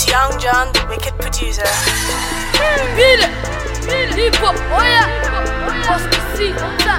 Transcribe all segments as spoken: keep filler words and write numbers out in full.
Young John, the wicked producer. Beat it, beat it, hip hop, oh yeah, what's the scene?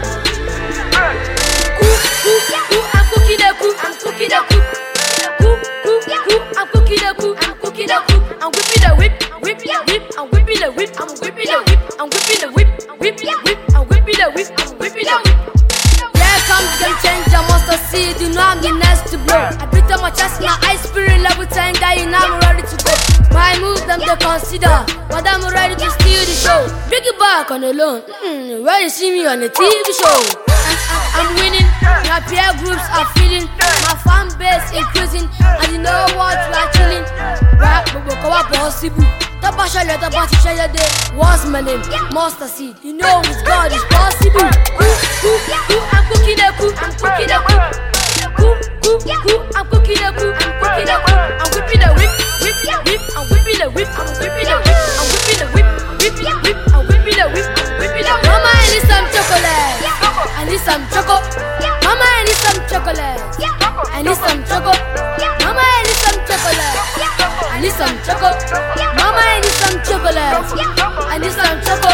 Cool, cool, cool, I'm cooking the cool, I'm cooking the cool. Cool, cool, cool, I'm cooking the cool, I'm cooking the cool. I'm whipping the whip, whip, whip, I'm whipping the whip, I'm whipping the whip, I'm whipping the whip, whip, whip, I'm whipping the whip, I'm whipping the whip. Here comes game changer, monster seed, you know I'm the next to blow. I beat on my chest, my high spirit level ten guy, you know I'm ready to go. My moves them to consider, but I'm ready to steal the show. Bring it back on the loan, mm, where you see me on the T V show. I'm, I'm winning, my peer groups are feeling, my fan base increasing, and you know what, we are chilling. Right, but we're going possible. The passion, let the party share your day. What's my name? Monster seed. You know with God is possible. Cool, cool, cool, I'm cooking the cool, I'm cooking the cool. Cool, cool, cool, I'm cooking the cool, I'm cooking the cool. I'm whipping the whip, whip, whip, I'm whipping the whip, I'm whipping the whip, I'm whipping the whip, whip, whip, I'm whipping the whip, I'm whipping the whip. Mama, I need some chocolate. I need some choco. Mama, I need some chocolate. I need some choco. Mama, I need some chocolate. I need some choco. Mama, I need some chocolate. I need some choco.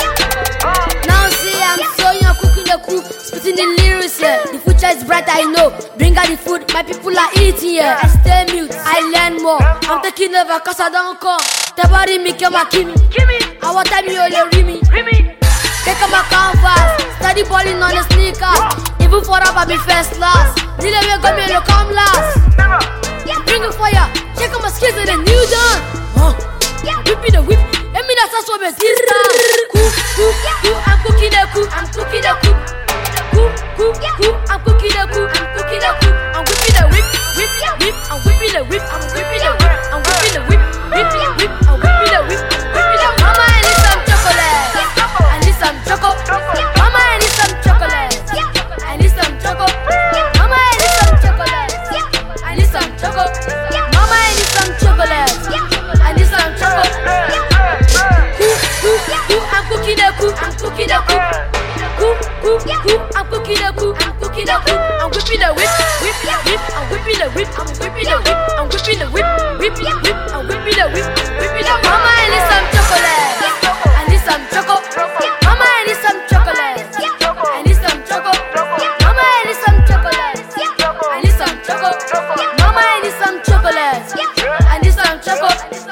Now see, I'm so young, cooking the crew, spitting the lyrics. Yeah. The future is bright, I know. Bring out the food, my people are eating. Yeah. I stay mute, I learn more. I'm taking over cause I don't come. The body me come a kimi. I want time you only rimi. Take up my canvas, study balling on the sneakers. Even for up I be first class. Dile me go me lo come last. Bring it fire, check out my skills and the new done. Huh? Whip me the whip, and me that's also me sister. Cool, cool, cool, I'm cooking the cool, I'm cooking the cool. Cool, cool, cool, I'm cooking the cool, I'm cooking the cool. I'm whipping the whip, whip, whip, I'm whipping the whip, I'm whipping the whip, I'm whipping the whip, whip, whip, I'm whipping the whip, whipping the. Mama, I need some chocolate. I need some choco. Mama, I need some chocolate. I need some choco. Mama, I need some chocolate. I need some choco. Mama, I need some chocolate. I need some choco. Cool, cool, cool, I'm cooking the cool, I'm cooking the cool. Cool, cool, cool, I'm cooking the cool, I'm cooking the cool. I'm whipping the whip, whip, whip, I'm whipping the whip, I'm whipping the whip, I'm whipping the whip, whip, whip, I'm whipping the whip, whipping the. Mama, I need some chocolate. I need some choco. Mama, I need some chocolate. I need some choco. Mama, I need some chocolate. I need some choco. Mama, I need some chocolate. I need some choco.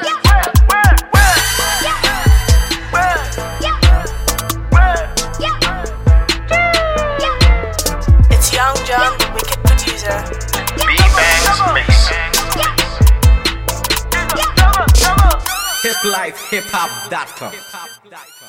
It's Young John, the wicked producer. B-Bangs Mix. hip life hip hop dot com